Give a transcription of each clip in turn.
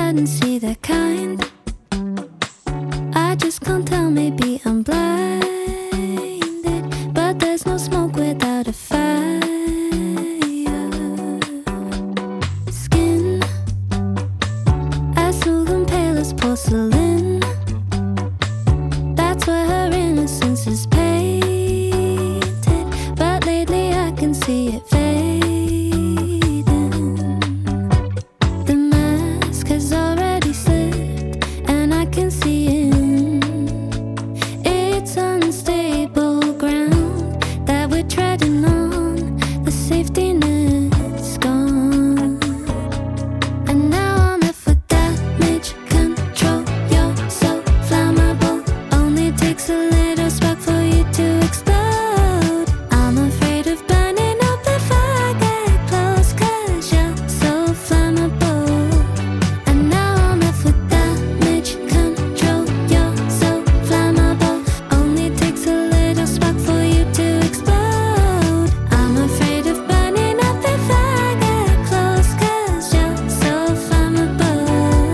hadn't seen that kind. I just can't tell, maybe I'm blinded. But there's no smoke without a fire. Skin as smooth and pale as porcelain. That's where her innocence is painted. But lately I can see it fading. The mask has already slipped, and I can see in. It's unstable ground that we're treading on. The safety net's gone, and now I'm left with damage control. You're so flammable, only takes a little spark for you to explode. I'm afraid of burning up if I get close, 'cause you're so flammable. And now I'm left with damage control. You're so flammable, only takes a little spark for you to explode. I'm afraid of burning up if I get close, 'cause you're so flammable.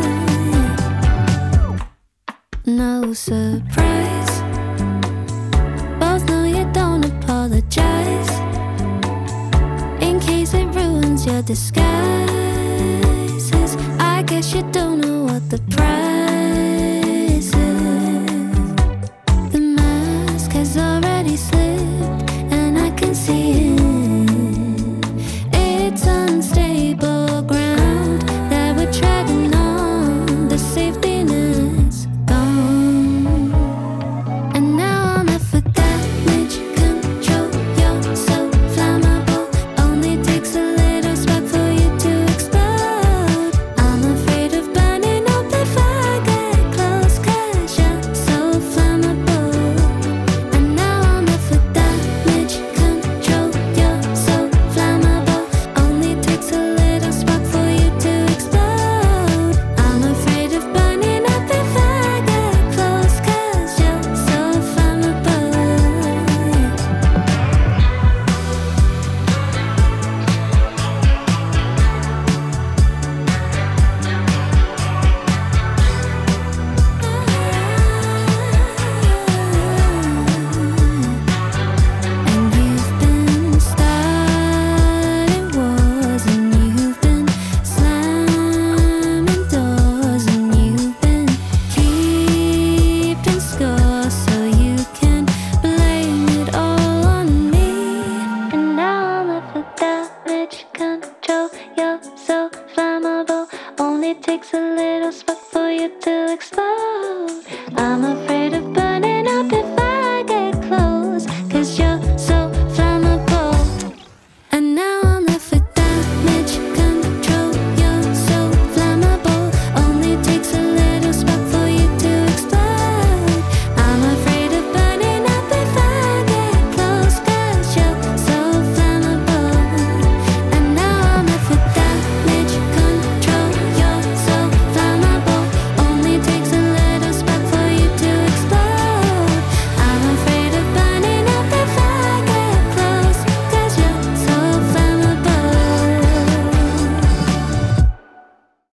No surprise, both know you don't apologize. In case it ruins your disguises, I guess you don't know what the price